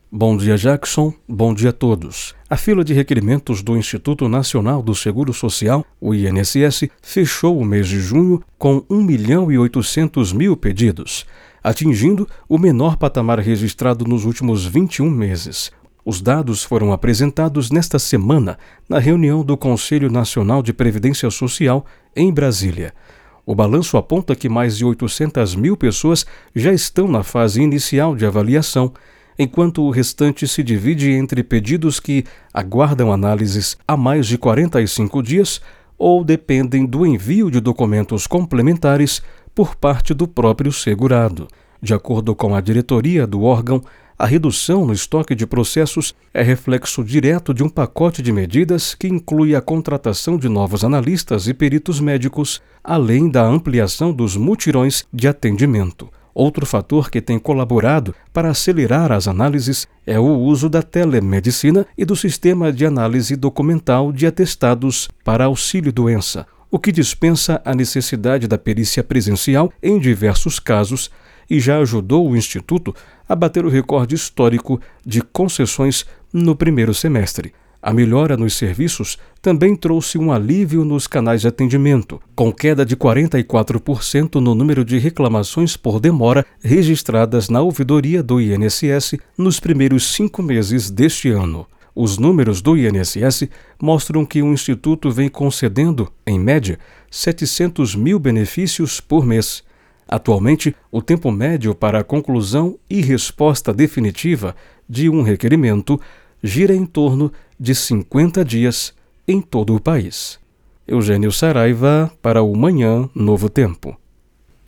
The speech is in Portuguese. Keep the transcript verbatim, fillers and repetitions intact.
Bom dia, Jackson. Bom dia a todos. A fila de requerimentos do Instituto Nacional do Seguro Social, o I N S S, fechou o mês de junho com um milhão e oitocentos mil pedidos, atingindo o menor patamar registrado nos últimos vinte e um meses. Os dados foram apresentados nesta semana na reunião do Conselho Nacional de Previdência Social em Brasília. O balanço aponta que mais de oitocentas mil pessoas já estão na fase inicial de avaliação, enquanto o restante se divide entre pedidos que aguardam análises há mais de quarenta e cinco dias ou dependem do envio de documentos complementares por parte do próprio segurado. De acordo com a diretoria do órgão, a redução no estoque de processos é reflexo direto de um pacote de medidas que inclui a contratação de novos analistas e peritos médicos, além da ampliação dos mutirões de atendimento. Outro fator que tem colaborado para acelerar as análises é o uso da telemedicina e do sistema de análise documental de atestados para auxílio-doença, o que dispensa a necessidade da perícia presencial em diversos casos e já ajudou o Instituto a bater o recorde histórico de concessões no primeiro semestre. A melhora nos serviços também trouxe um alívio nos canais de atendimento, com queda de quarenta e quatro por cento no número de reclamações por demora registradas na ouvidoria do I N S S nos primeiros cinco meses deste ano. Os números do I N S S mostram que o Instituto vem concedendo, em média, setecentos mil benefícios por mês. Atualmente, o tempo médio para a conclusão e resposta definitiva de um requerimento gira em torno de cinquenta dias em todo o país. Eugênio Saraiva para o Manhã Novo Tempo.